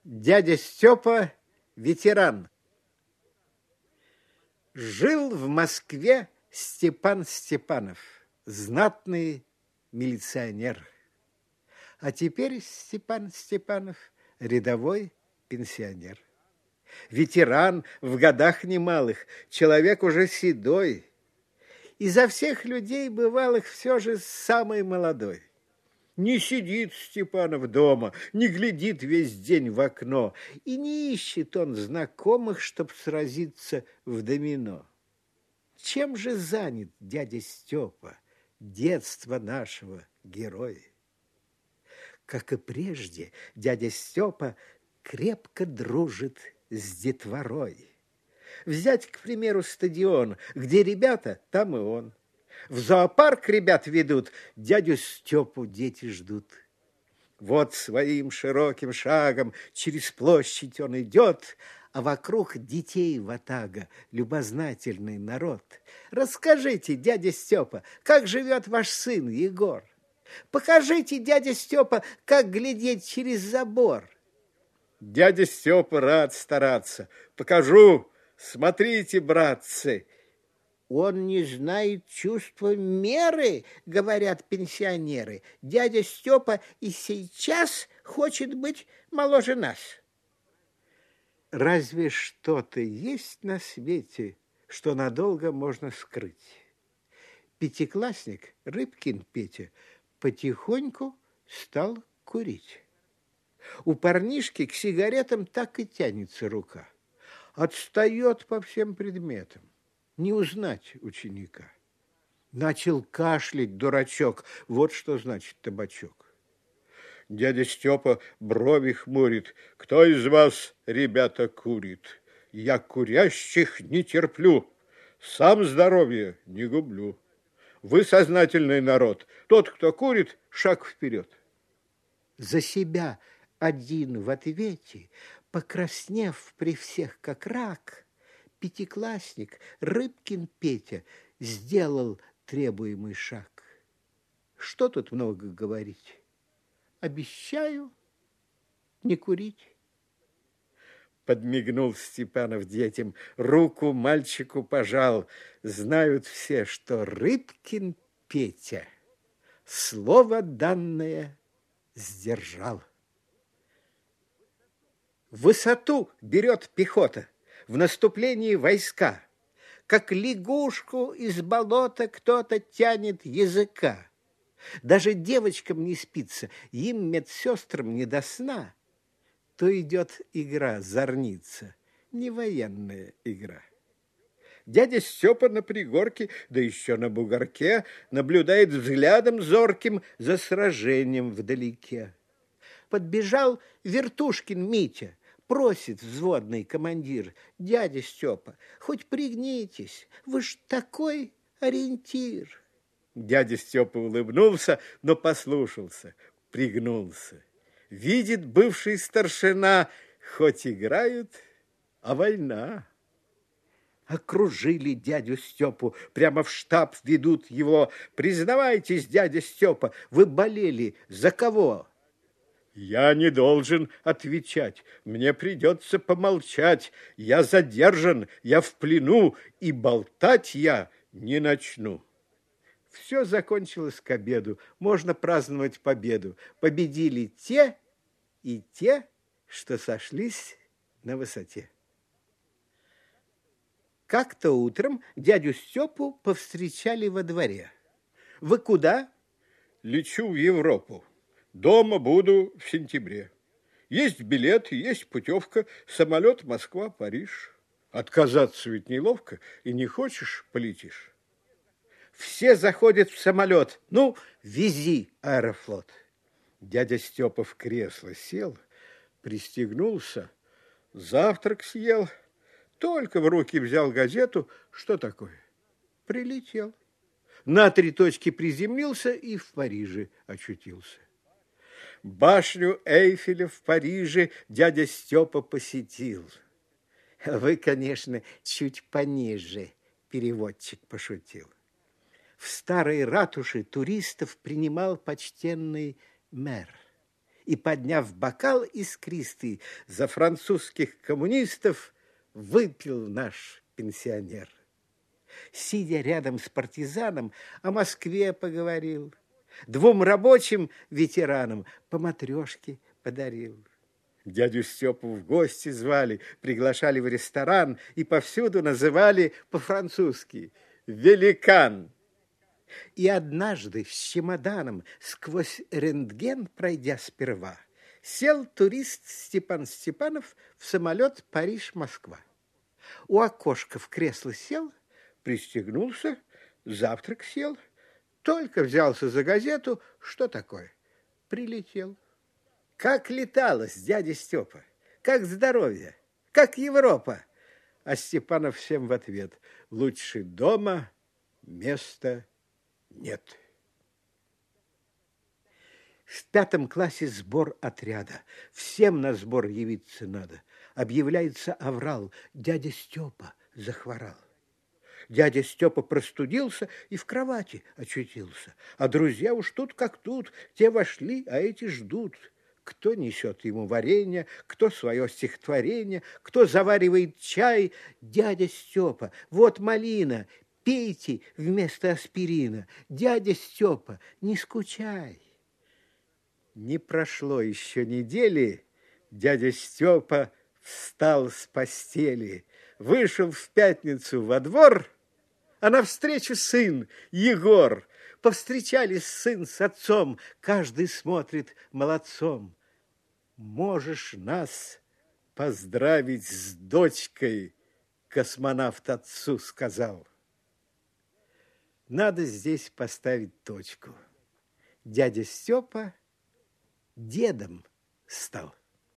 Дядя Степа ветеран. Жил в Москве Степан Степанов, знатный милиционер. А теперь Степан Степанов рядовой пенсионер. Ветеран в годах немалых, человек уже седой. Изо всех людей бывалых все же самый молодой. Не сидит Степанов дома, не глядит весь день в окно, и не ищет он знакомых, чтоб сразиться в домино. Чем же занят дядя Степа, детства нашего героя? Как и прежде, дядя Степа крепко дружит с детворой. Взять, к примеру, стадион, где ребята, там и он. В зоопарк ребят ведут, дядю Степу дети ждут. Вот своим широким шагом через площадь он идет, а вокруг детей ватага, любознательный народ. Расскажите, дядя Степа, как живет ваш сын Егор? Покажите, дядя Степа, как глядеть через забор. Дядя Степа рад стараться. Покажу, смотрите, братцы. Он не знает чувства меры, говорят пенсионеры. Дядя Степа и сейчас хочет быть моложе нас. Разве что-то есть на свете, что надолго можно скрыть? Пятиклассник Рыбкин Петя потихоньку стал курить. У парнишки к сигаретам так и тянется рука. Отстает по всем предметам. Не узнать ученика. Начал кашлять дурачок. Вот что значит табачок. Дядя Степа брови хмурит. Кто из вас, ребята, курит? Я курящих не терплю. Сам здоровье не гублю. Вы сознательный народ. Тот, кто курит, шаг вперед. За себя один в ответе, покраснев при всех как рак, пятиклассник Рыбкин Петя сделал требуемый шаг. Что тут много говорить? Обещаю не курить. Подмигнул Степанов детям, руку мальчику пожал. Знают все, что Рыбкин Петя слово данное сдержал. Высоту берет пехота, в наступлении войска. Как лягушку из болота кто-то тянет языка. Даже девочкам не спится, им, медсестрам, не до сна. То идет игра, зорница, не военная игра. Дядя Степа на пригорке, да еще на бугорке, наблюдает взглядом зорким за сражением вдалеке. Подбежал Вертушкин Митя, просит взводный командир: дядя Степа, хоть пригнитесь, вы ж такой ориентир. Дядя Степа улыбнулся, но послушался, пригнулся. Видит бывший старшина, хоть играют, а война. Окружили дядю Степу, прямо в штаб ведут его. Признавайтесь, дядя Степа, вы болели за кого? Я не должен отвечать, мне придется помолчать. Я задержан, я в плену, и болтать я не начну. Все закончилось к обеду, можно праздновать победу. Победили те и те, что сошлись на высоте. Как-то утром дядю Степу повстречали во дворе. Вы куда? Лечу в Европу. Дома буду в сентябре. Есть билет, есть путевка, самолет Москва-Париж. Отказаться ведь неловко, и не хочешь — полетишь. Все заходят в самолет. Ну, вези, Аэрофлот. Дядя Степа в кресло сел, пристегнулся, завтрак съел, только в руки взял газету. Что такое? Прилетел. На 3 точки приземлился и в Париже очутился. Башню Эйфеля в Париже дядя Степа посетил. Вы, конечно, чуть пониже, переводчик пошутил. В старой ратуше туристов принимал почтенный мэр. и, подняв бокал искристый за французских коммунистов, выпил наш пенсионер. Сидя рядом с партизаном, о Москве поговорил, двум рабочим ветеранам по матрешке подарил. Дядю Степу в гости звали, приглашали в ресторан и повсюду называли по-французски «великан». И однажды с чемоданом, сквозь рентген пройдя сперва, сел турист Степан Степанов в самолет Париж-Москва. У окошка в кресло сел, пристегнулся, завтрак съел, только взялся за газету, что такое? Прилетел. Как леталось, дядя Степа, как здоровье, как Европа. А Степанов всем в ответ: лучше дома места нет. В 5 классе сбор отряда. Всем на сбор явиться надо. Объявляется аврал. Дядя Степа захворал. Дядя Степа простудился и в кровати очутился. А друзья уж тут как тут. Те вошли, а эти ждут. Кто несет ему варенье, кто свое стихотворение, кто заваривает чай. Дядя Степа, вот малина, пейте вместо аспирина. Дядя Степа, не скучай. Не прошло еще недели, дядя Степа встал с постели, вышел в пятницу во двор, а навстречу сын Егор. Повстречались сын с отцом, каждый смотрит молодцом. Можешь нас поздравить с дочкой, космонавт отцу сказал. Надо здесь поставить точку. Дядя Степа дедом стал.